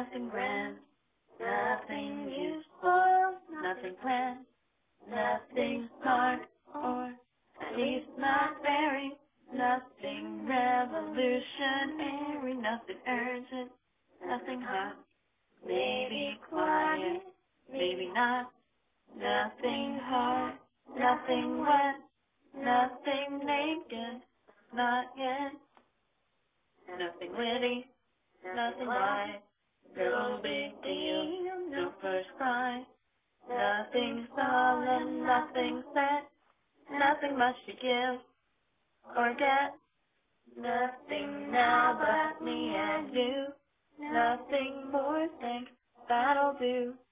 nothing grand, nothing useful, nothing planned, nothing smart, or at least not very, nothing revolutionary, nothing urgent, nothing hot, maybe quiet, maybe not, nothing hard, nothing wet, nothing naked, not yet, nothing witty, nothing wide, no big deal, no first cry, nothing solemn, nothing set, nothing much to give or get, nothing now but me and you, nothing more think that'll do.